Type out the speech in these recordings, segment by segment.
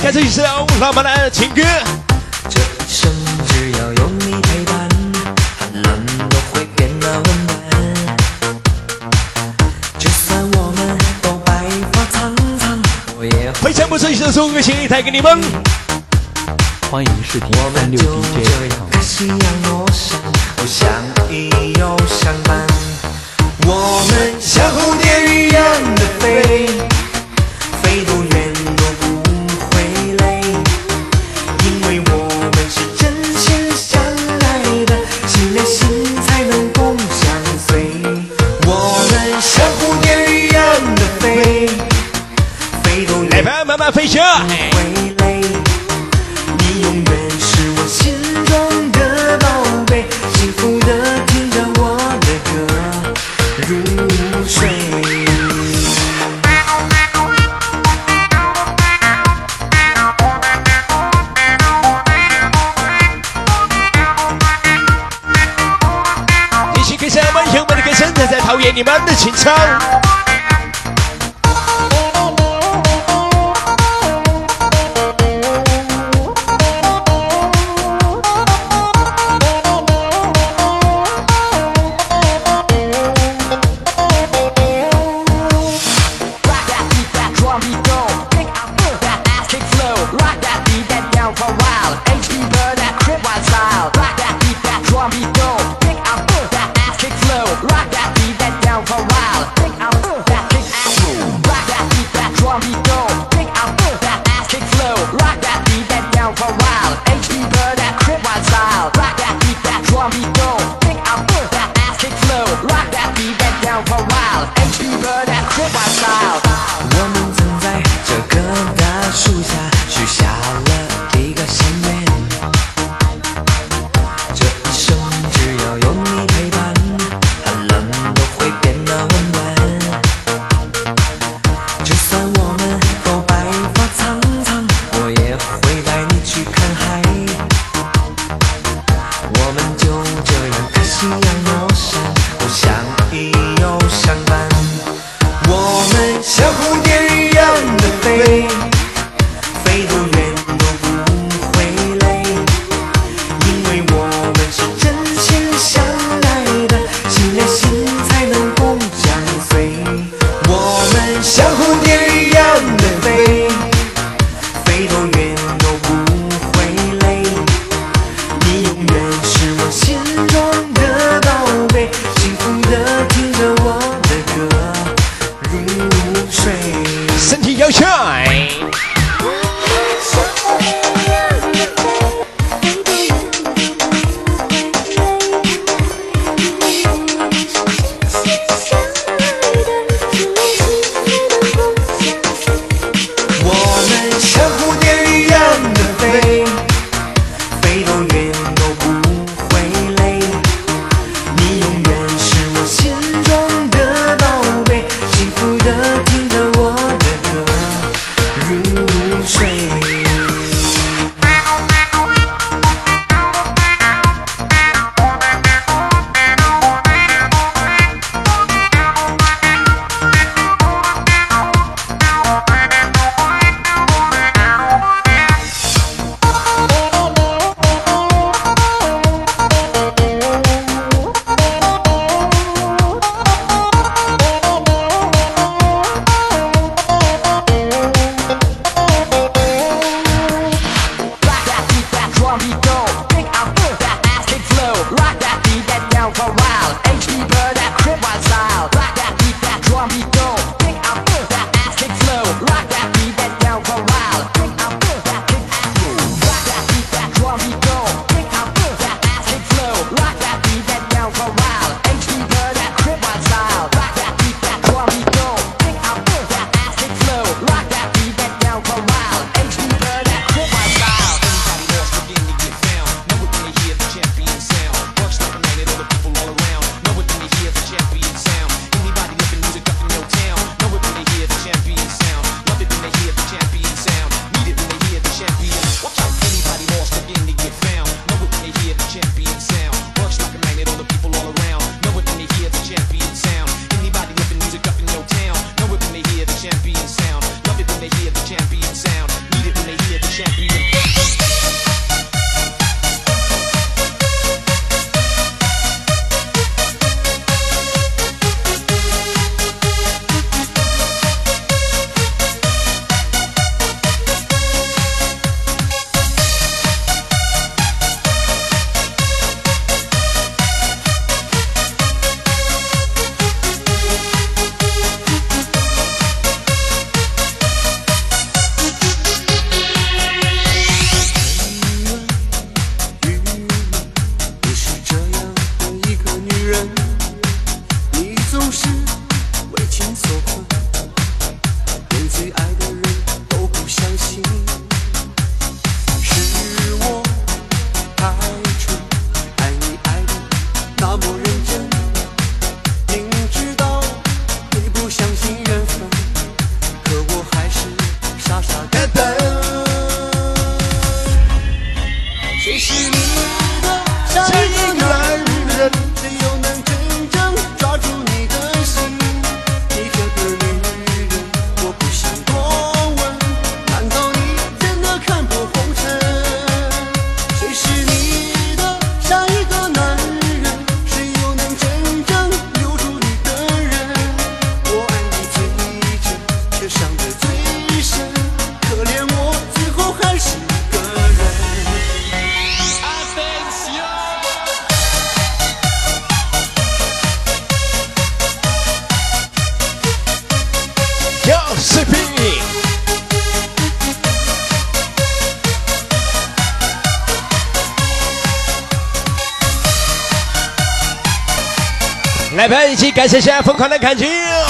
开这一首浪漫的情歌。 这一生只要有你陪伴，寒冷都会变得温暖。就算我们都白发苍苍，我也非常不错，一首中歌曲带给你们。 欢迎视频我们就 36 DJ 这样看夕阳落山，不相依又相伴。我们像蝴蝶一样的飞，飞多远都不会累，因为我们是真心相爱的，心连心才能共相随。我们像蝴蝶一样的飞，飞多远来吧，慢慢飞翔。 会累，你永远是我心中的宝贝，幸福的听着我的歌入睡。 一起跟上我们勇猛的歌声，在陶冶你们的情操。 我们曾在这棵大树下许下了一个心愿，这一生只要有你陪伴，寒冷都会变得温暖。就算我们都白发苍苍，我也会带你去看海。我们就这样看夕阳落山，不相依又相伴。我们像蝴蝶一样的飞，飞多远都不会累，因为我们是真心相爱的，心连心才能共相随。我们像蝴蝶一样的飞，飞多远都不会累，你永远是我心中的宝贝，幸福的听着我的歌不是为情所困，连最爱的人都不相信。是我太蠢，爱你爱的那么认真，明知道你不相信缘分，可我还是傻傻的等。谁是你的下一个男人？谁又能真正抓住你的心？你这个女人，我不想多问，难道你真的看破红尘？谁是你的下一个男人？谁又能真正留住你的人？我爱你最真，却伤得最深，可怜我最后还是一个人。 视频，来吧，一起感谢一下疯狂的感情。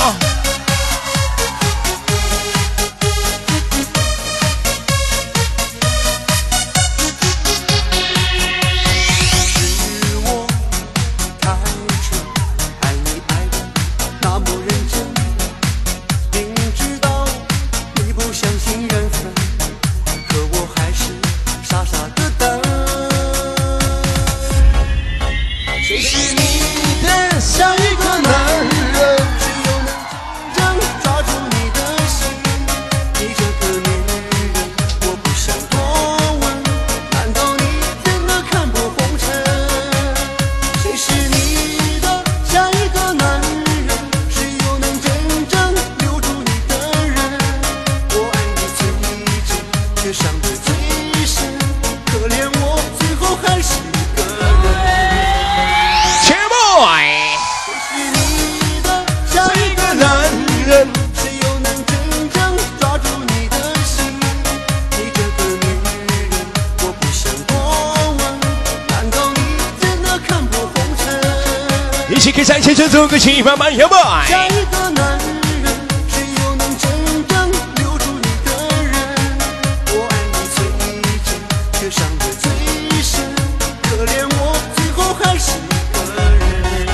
一起给三千做个情慢慢摇摆。 下一个男人，谁又能真正留住你的人？我爱你最真，却伤得最深，可怜我最后还是一个人。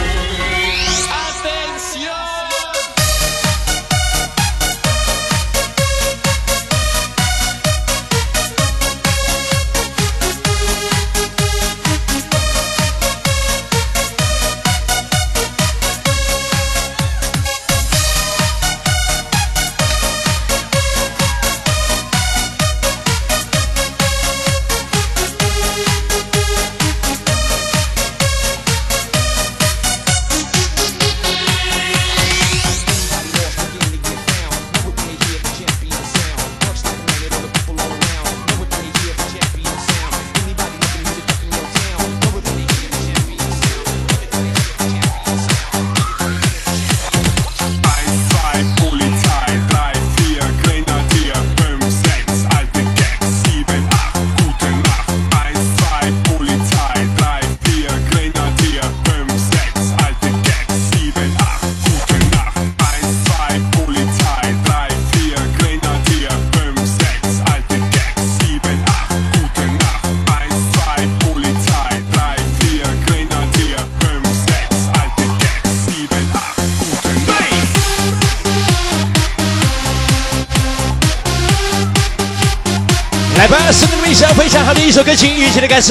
来吧，是你们想非常好的一首歌曲，一起来感受，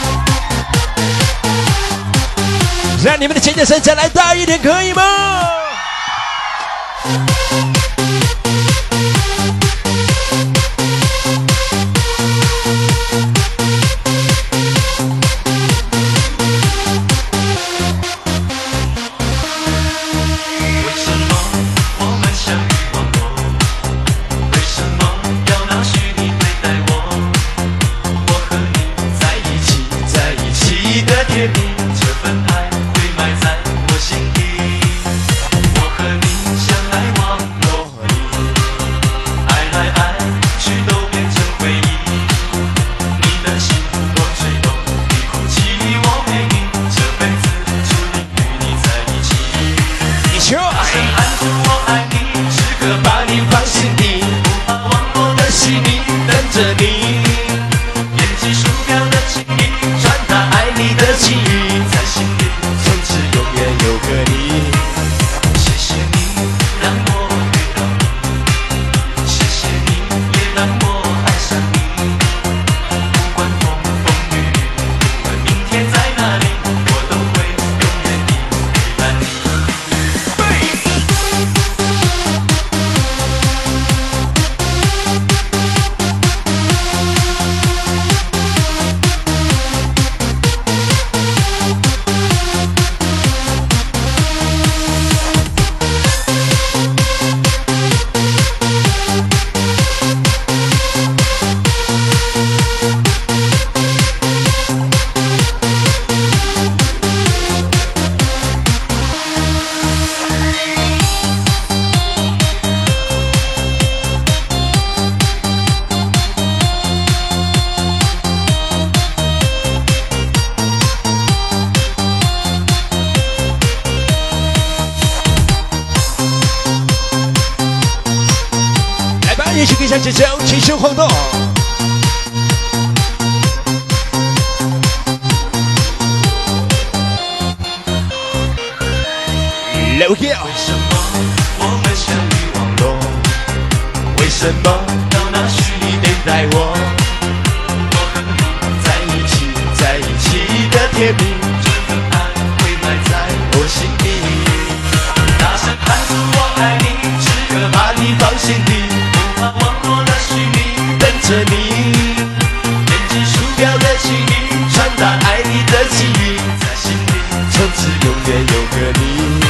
让你们的尖叫声再来大一点，可以吗？ 这份爱会埋在我心底。 也去跟上这周轻松晃动。留言。 为什么我们相遇网络？为什么到那虚拟等待我？我和你在一起，在一起的甜蜜，这份爱会埋在我心里。大声喊出我爱你，时刻把你放心里，不怕网络的虚拟等着你。点击鼠标的情谊，传达爱你的记忆，在心里从此永远有个你。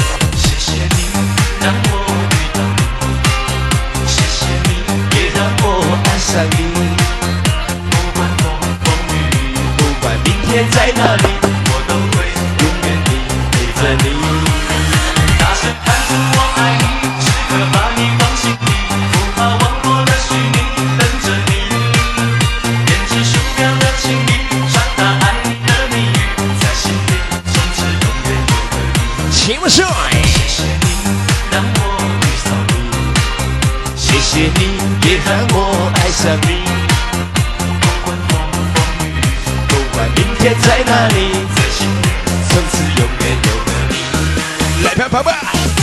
让我遇到你，谢谢你，也让我爱上你。不管风雨，不管明天在哪里，我都会永远地陪着你。大声喊出我爱你，时刻把你放心里，不怕网络的虚拟等着你。点击鼠标的情谊，传达爱你的谜语，在心里从此永远有个你。 请问帅。 让我遇到你，谢谢你，也让我爱上你。不管风雨，不管明天在哪里，在心里从此永远有个你。 来吧，宝宝。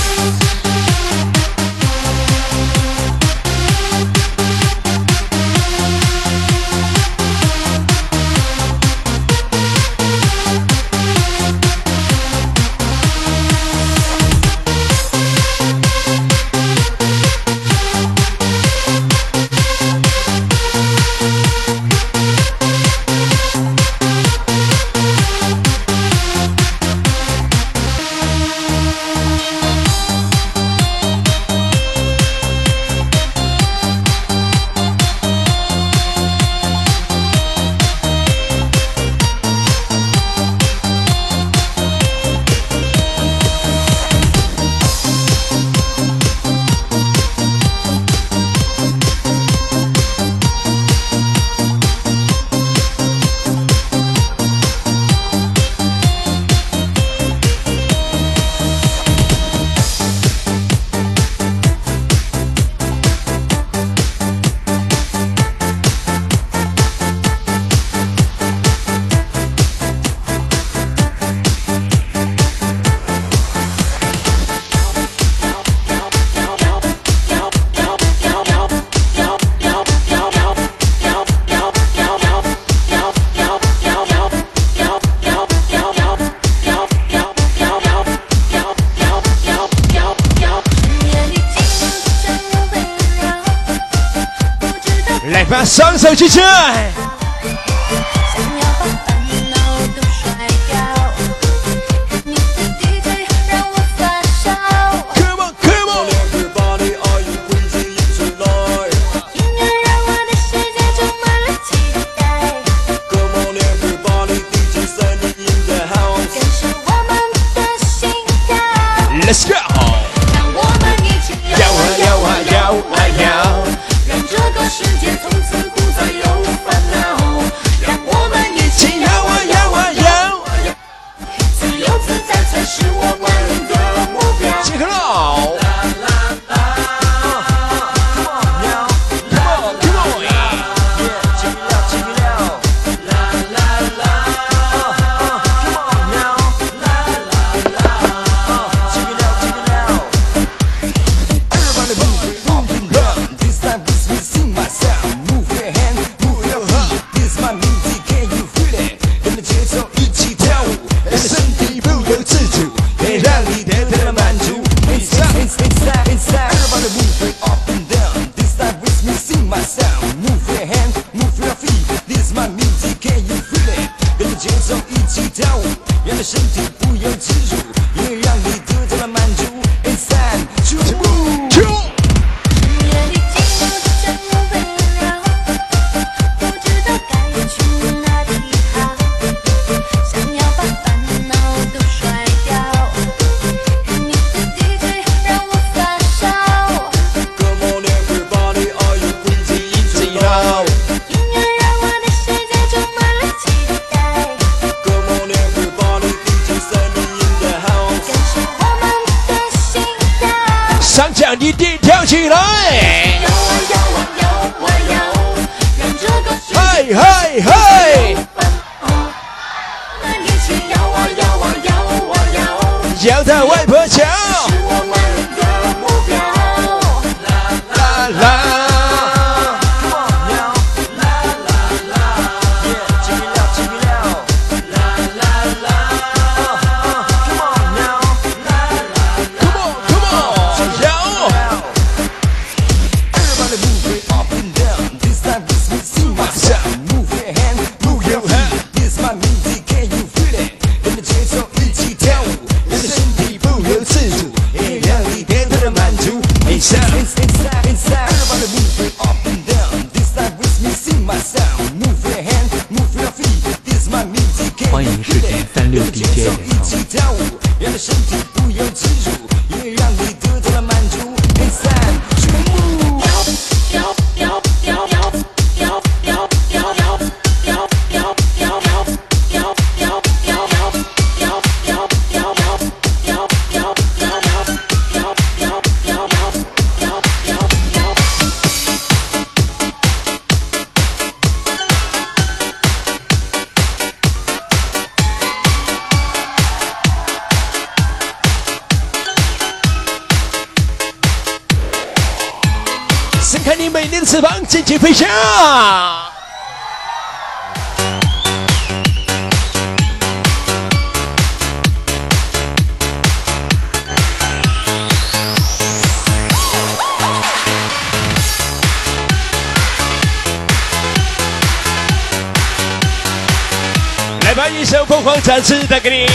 双手举起来。Let's go！ 让我们一起摇啊摇啊摇啊摇，让这个世界从此不再有烦恼。让我们一起摇啊摇啊摇，自由自在才是我们的目标。 杰克佬。 一定跳起来！ 摇啊摇嘿嘿嘿！ 年轻摇啊摇啊摇啊摇， 摇到外婆桥， 是我们的目标。 啦啦。 欢迎视频36 DJ 人伸开你美丽的翅膀，尽情飞翔。来把一首凤凰展翅带给你。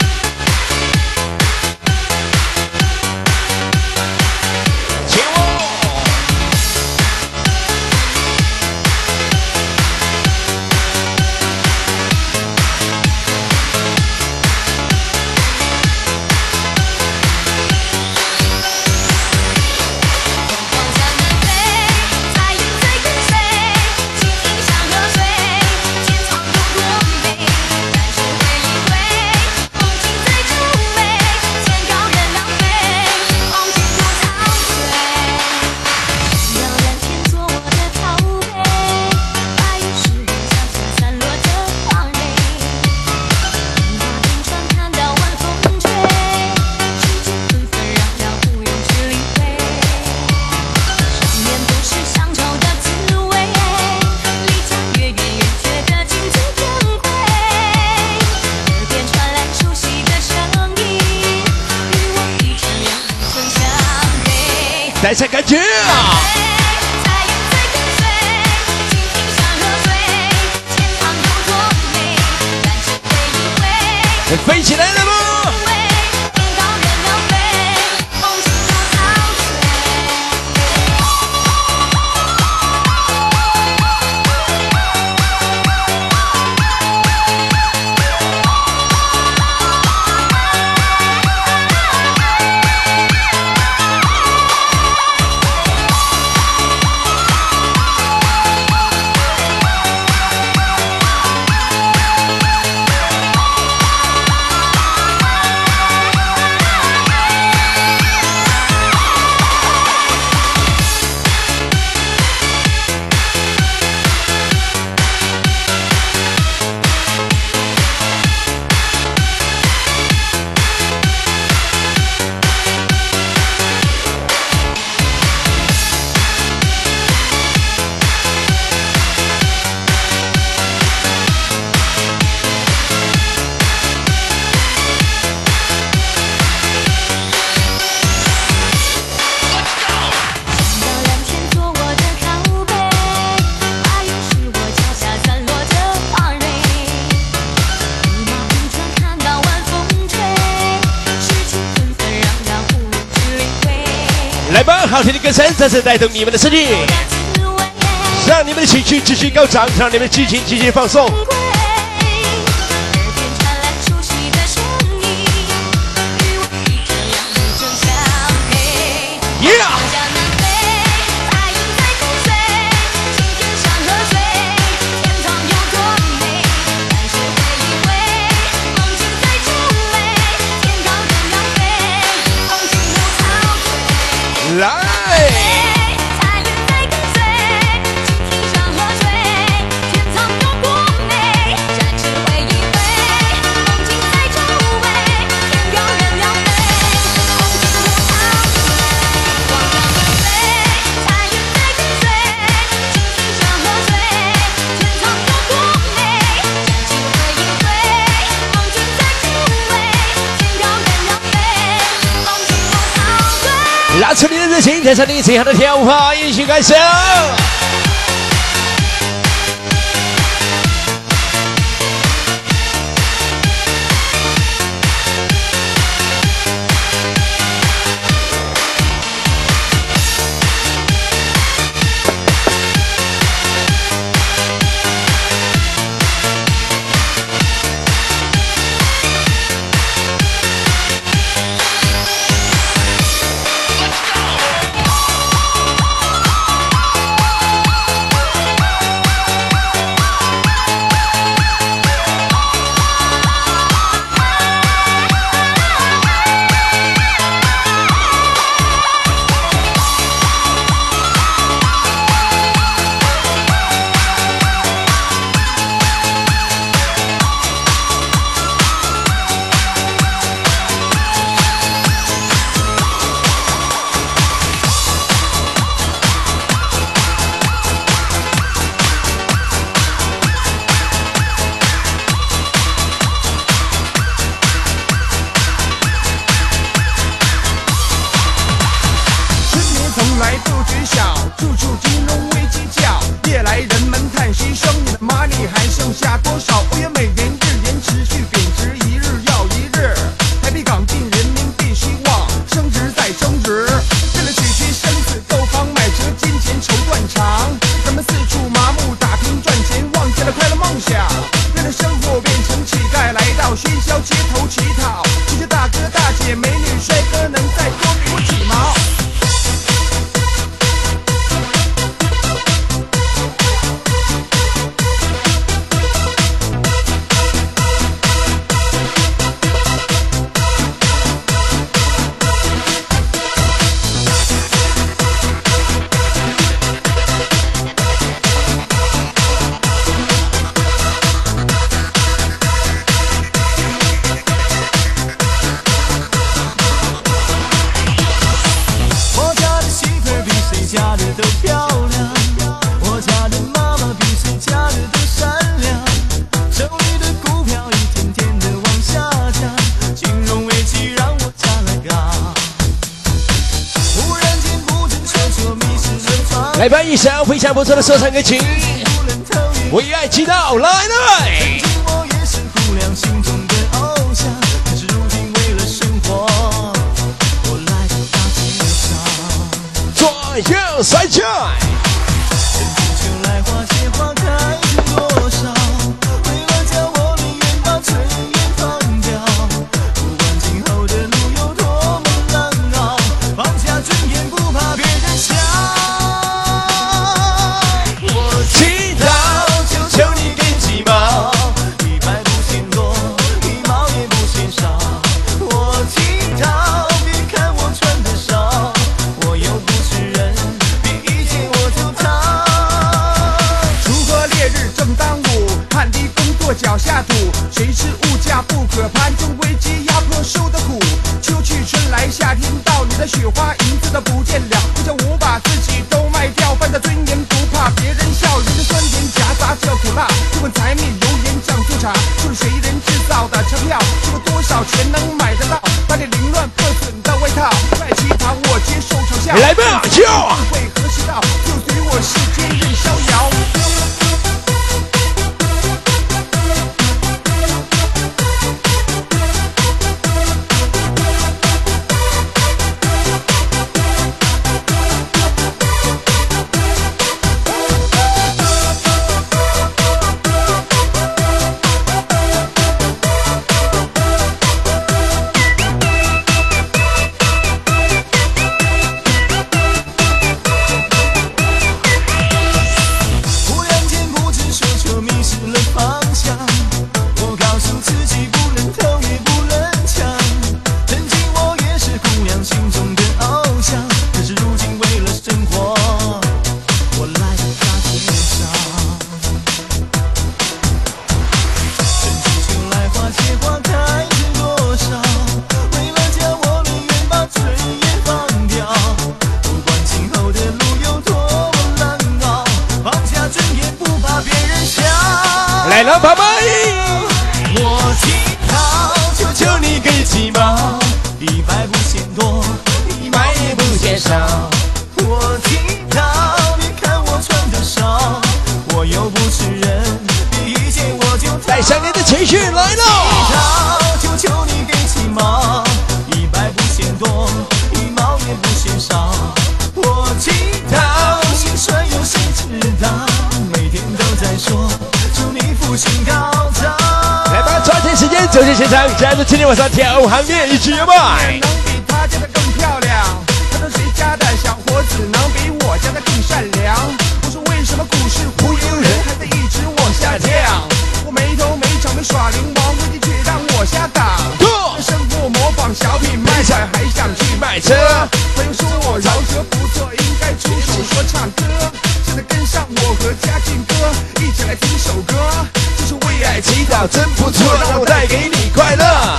带上感觉啊！飞起来了吗？来吧，好听的歌声再次带动你们的身体，让你们的情绪继续高涨，让你们的激情继续放松。Yeah！ 来！ 拉出你的热情，带上你最好的跳舞，一起感受。来吧，一首非常不错的说唱歌曲，为爱祈祷，来来。左右甩起来。 脚下土，谁知物价不可攀，中危机压迫受的苦。秋去春来，夏天到，你的雪花银子都不见了。不叫我把自己都卖掉，犯的尊严不怕别人笑，人的酸甜夹杂着苦辣。就问柴米油盐酱醋茶，就是谁人制造的钞票，收多少钱能买得到？把你凌乱破损的外套卖乞讨，我接受嘲笑。 来吧，就为何世道，就随我世间任逍遥。 走进现场，加入今天晚上跳舞行列，一起摇摆。 能比他家的更漂亮？他说谁家的小伙子能比我家的更善良？我说为什么股市忽悠人还在一直往下降？我没头没场没耍流氓，规矩却让我瞎挡。生活模仿小品卖菜，还想去卖车。朋友说我饶舌不错，应该出手说唱歌。现在跟上我和嘉靖哥，一起来听首歌，就是为爱祈祷，真不错，让我带给你快乐。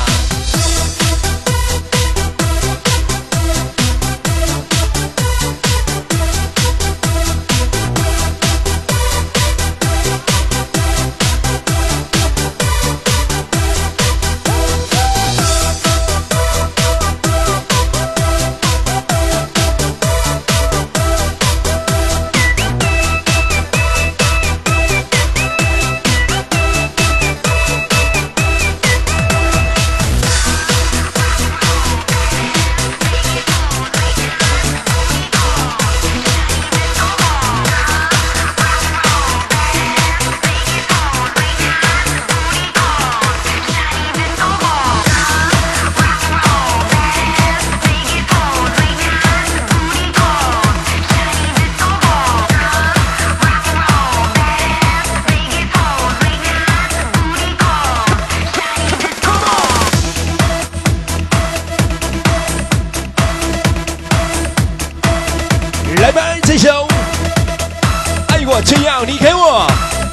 来吧，这首爱我就要离开我。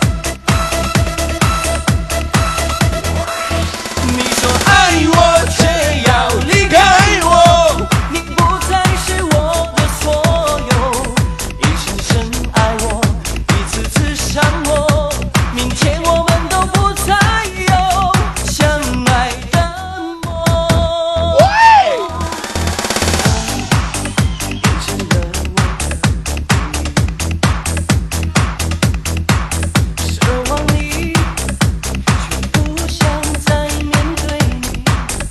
你说爱我却要离开我，你不再是我的所有，一生深爱我，一次次伤我，明天我们都不再有相爱的梦。变成了奢望你，却不想再面对你，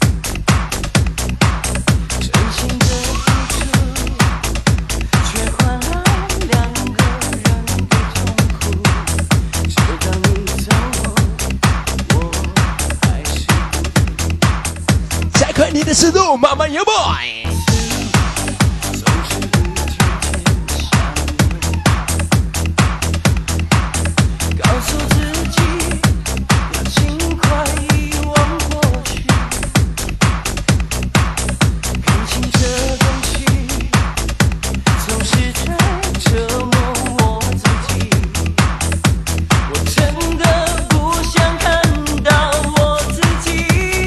真心的付出，却换来两个人的痛苦。直到你走后，我还是加快你的速度，慢慢摇摆。 总是不停地想你，告诉自己要尽快遗忘过去。感情这东西总是在折磨我自己，我真的不想看到我自己。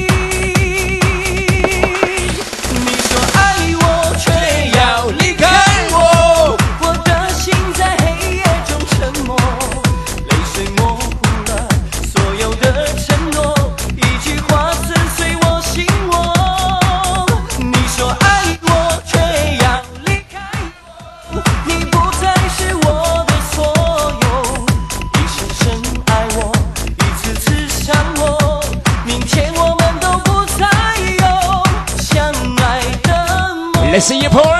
你说爱我却要离开我，我的心在黑夜中沉默，泪水模糊了所有的承诺，一句话撕碎我心窝。你说爱我却要离开我，你不再是我的所有，一生深爱我，一次次伤我，明天我们都不再有相爱的梦。 Let's see you play。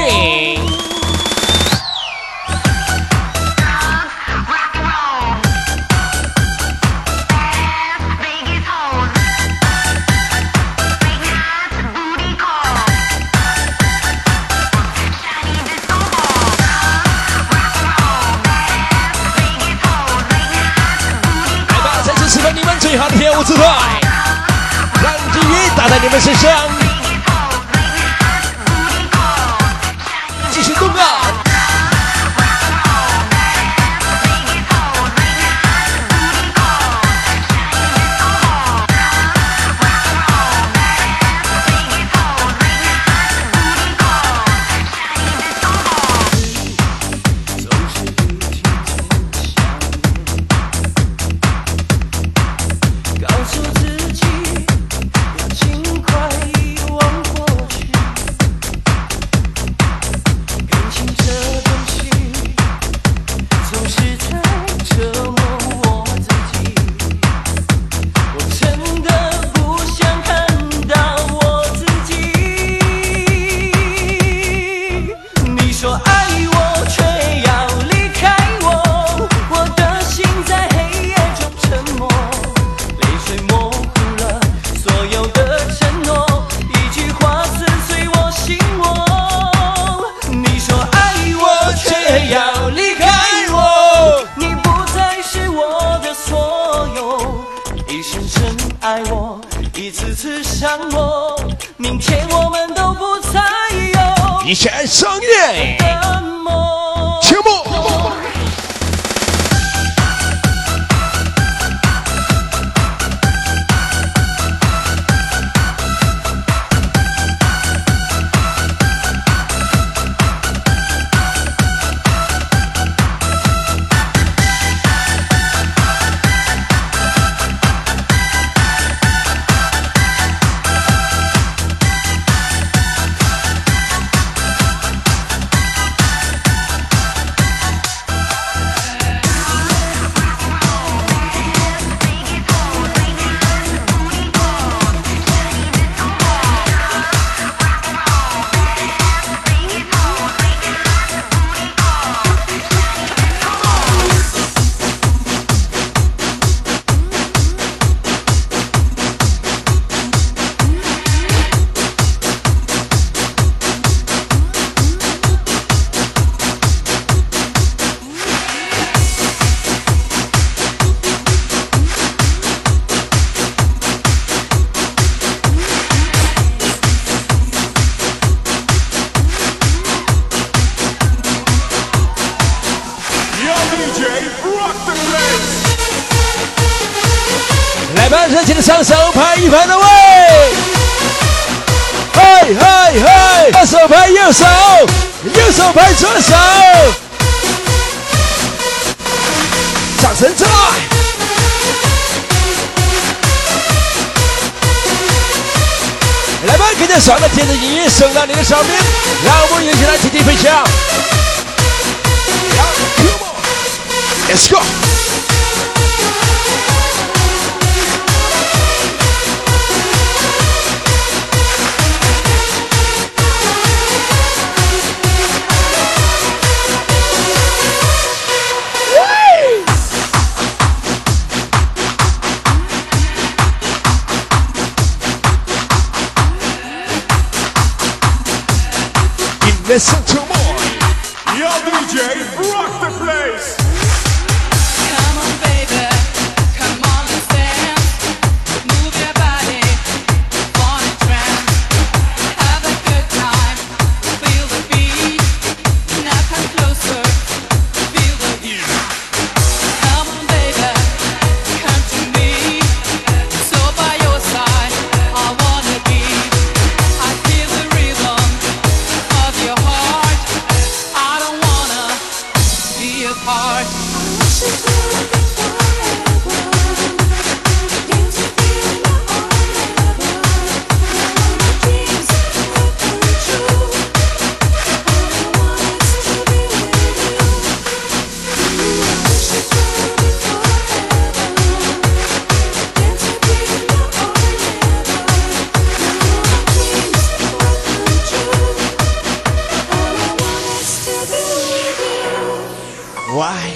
来吧，再次释放你们最好的跳舞姿态，让音乐打在你们身上，继续动啊！ 总是不停地想你，告诉自己要尽快遗忘过去。感情一起来上演节目。热情的双手拍一拍的位，嘿嘿嘿，左手拍右手，右手拍左手，掌声出来！来吧，跟着爽的甜的音乐送到你的上面，让我们一起来听听分享。Let's go！Listen to more. Yo, DJ, rock the place. Come on, baby, come on and dance. Move your body, on a trance. Have a good time, feel the beat. Now come closer, feel the heat. Come on, baby, come to me. So by your side, I wanna be. I feel the rhythm of your heart. I don't wanna be apart. Why？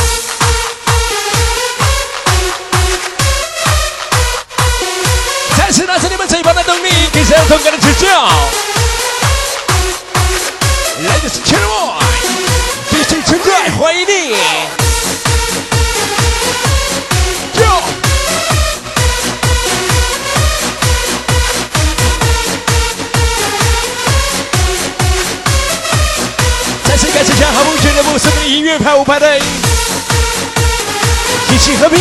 再次拿出你们最棒的动力，给上同感的指教。来的是千万，DJ 陈帅，欢迎你。再次感谢下航母俱乐部送的音乐派舞派对，一起和平。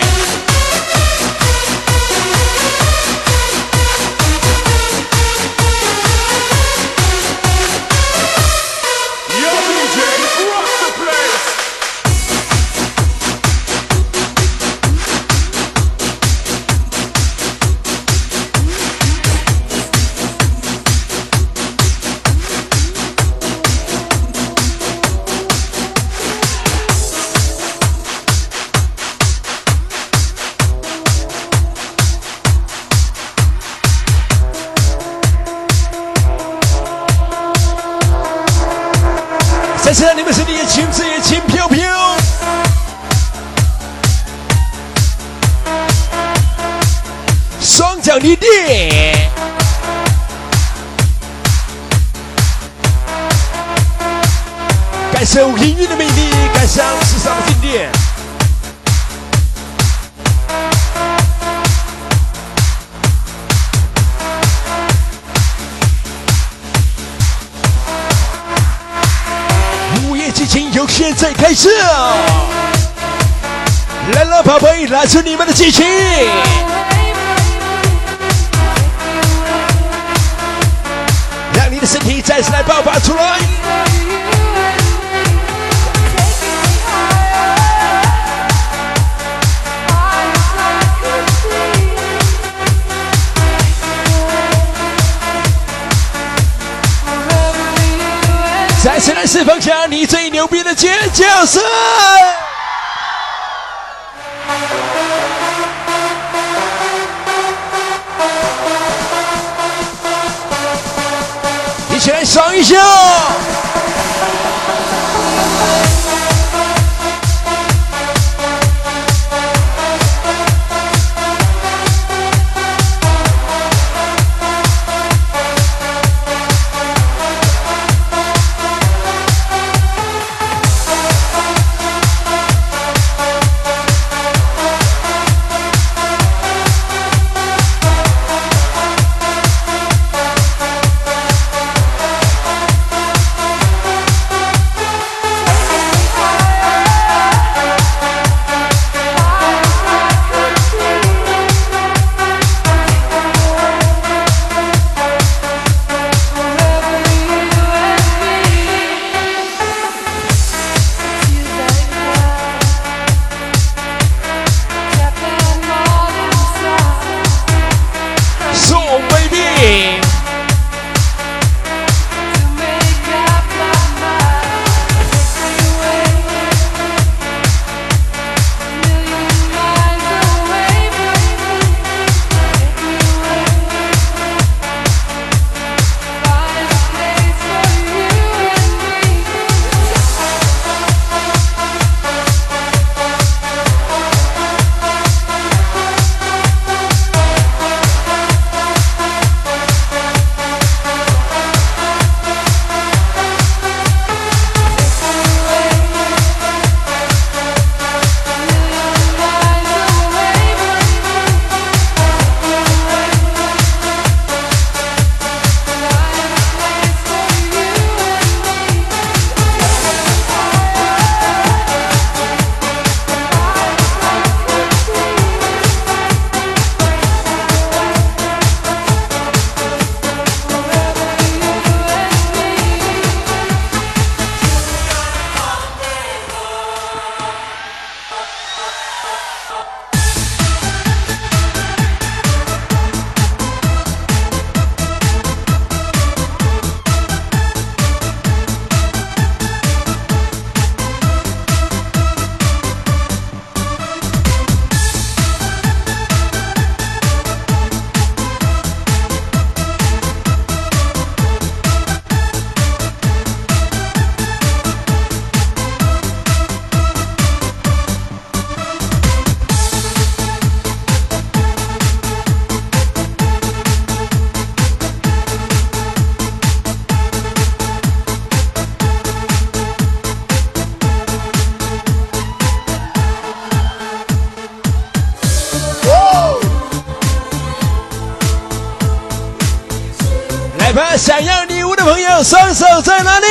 Yo, DJ, rock the place. 再次让你们身体也轻自也轻飘飘。双脚离地。感受音乐的魅力，感受时尚的经典。 激情由现在开始，来了，宝贝，拿出你们的激情，让你的身体再次来爆发出来。再次来释放下你最牛逼的尖叫声！一起来爽一下！想要礼物的朋友，双手在哪里？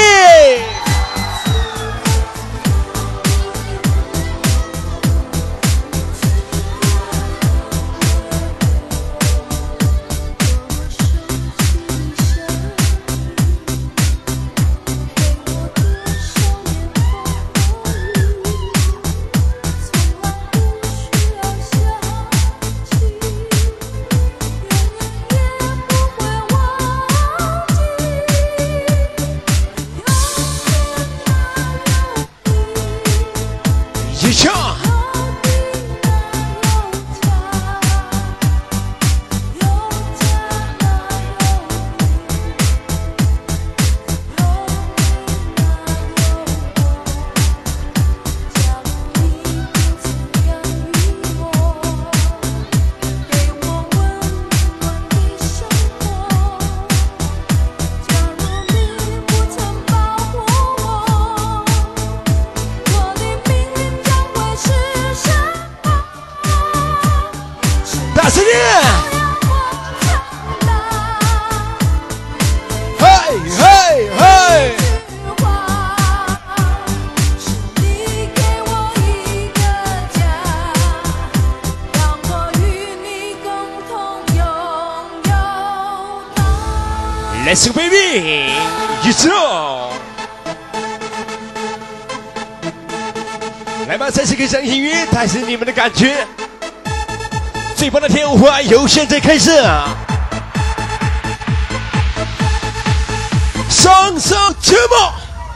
宇宙。来吧，再次跟上音乐，带上你们的感觉。最棒的天花由现在开始，上上节目。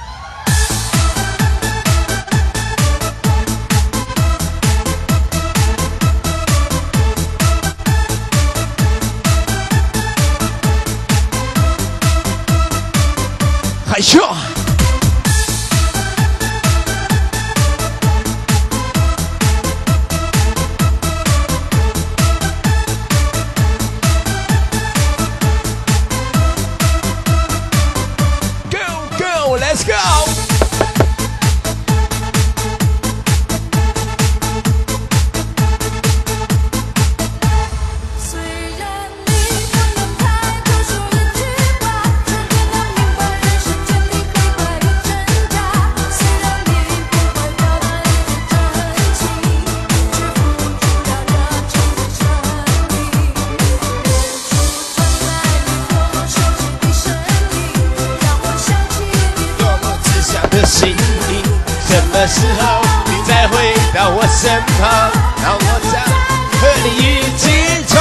海啸。Let's go！ 虽然你不能太多说一句话，却也能明白人世间的黑白与挣扎。虽然你不会表达一句真情，却付出了热情的生命。远处传来你我熟悉的声音，让我想起你多么只想的心灵，什么时候你再回到我身旁，让我再和你一起走。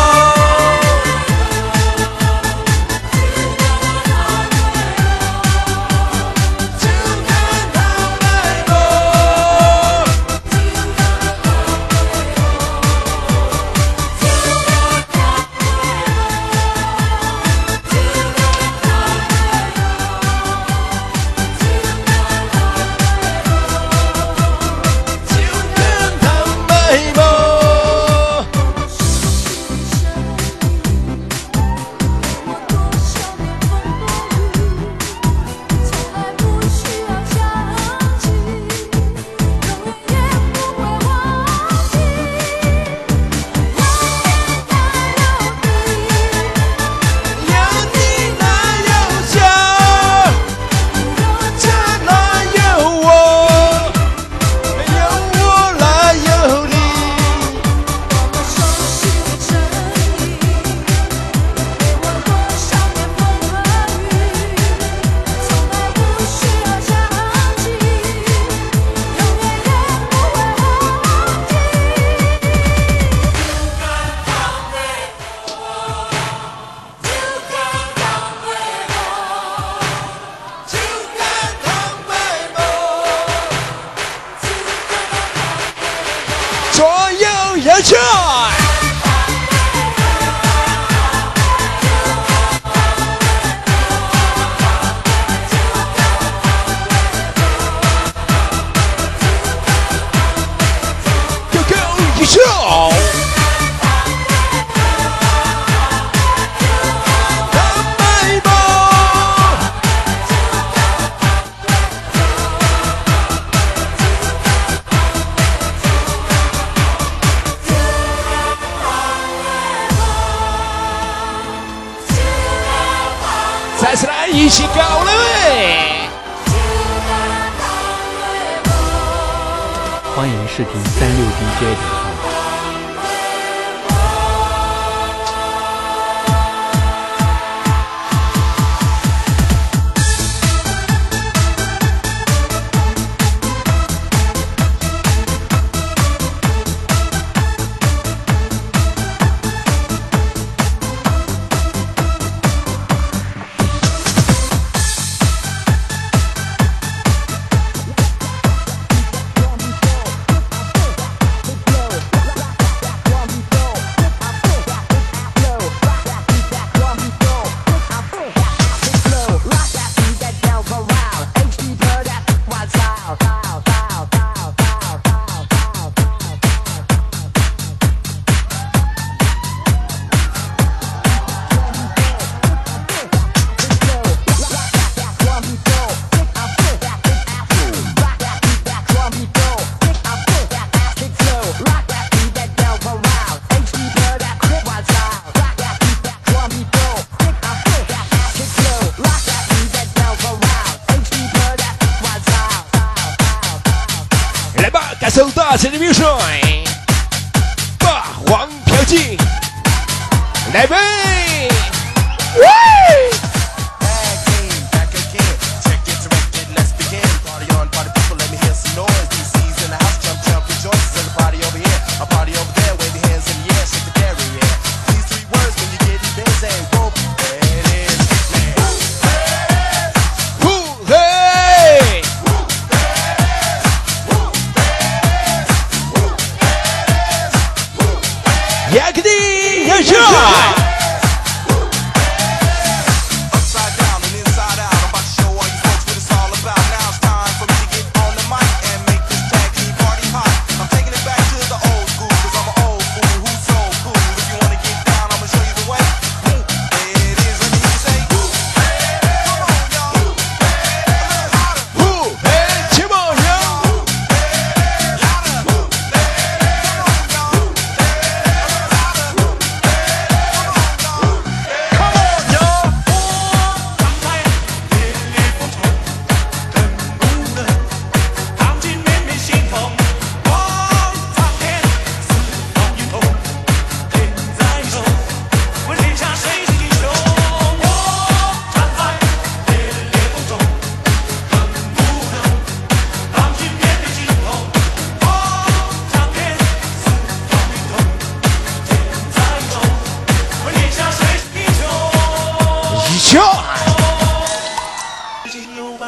再次来一起搞了喂！ 欢迎试听36DJ。 走大神的名帅，霸王飘进，来呗！喂！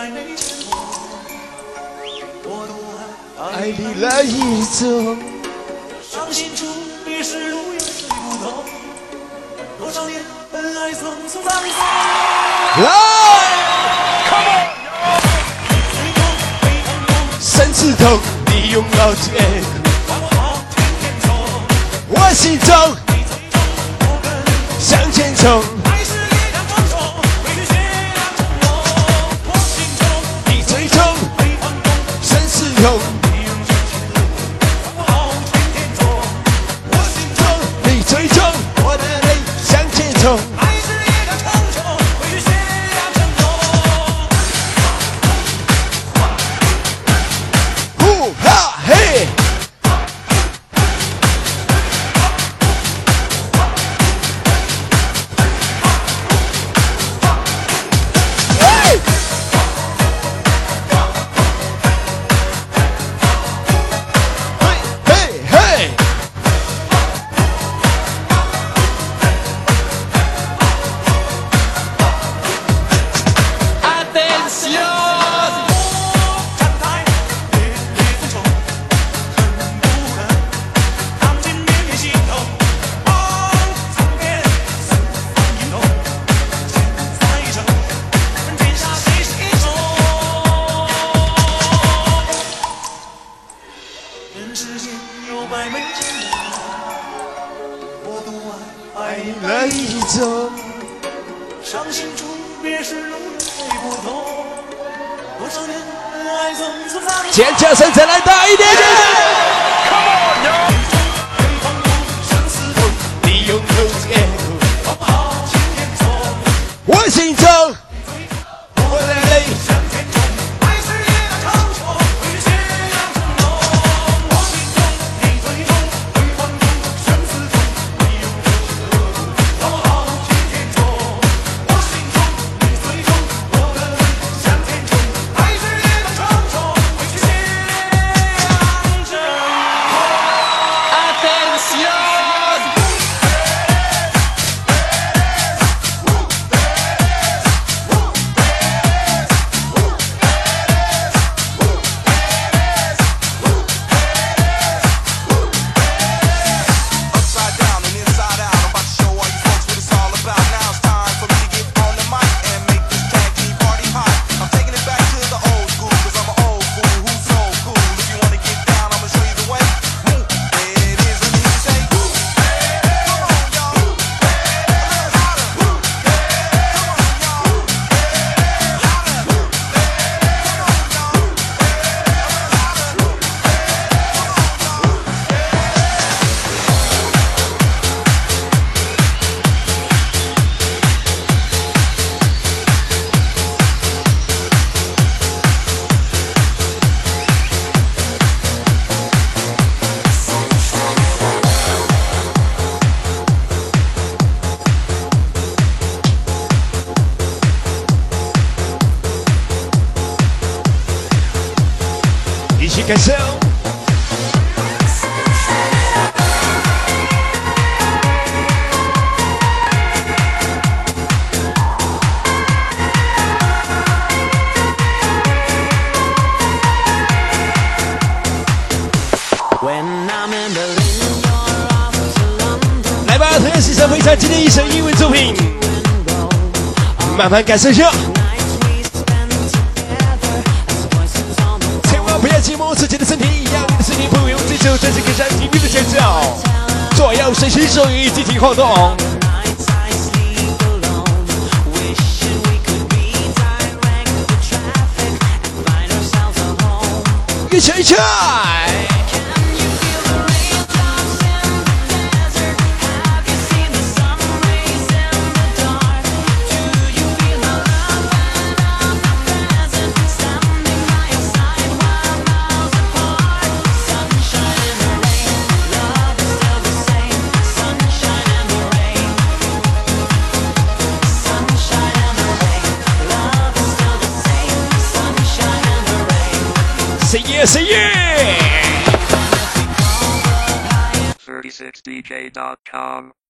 没见过，我多爱爱你那一种。 伤心处别时路有谁不懂？多少年恩爱匆匆放纵。 来 身刺痛，你用老结我心中向前冲。你最终身刺痛，你最终我的泪向前冲。尖叫声再来大一点点！你用口接我心中，我的泪。感受。来吧，同样欣赏非常经典一首英文作品，慢慢感受一下。不要寂寞，自己的身体一样，你的身体不用追求，专心跟上频率的节奏，左右随心所欲，集体活动。一起一起。Say yeah, say yeah! 36dj.com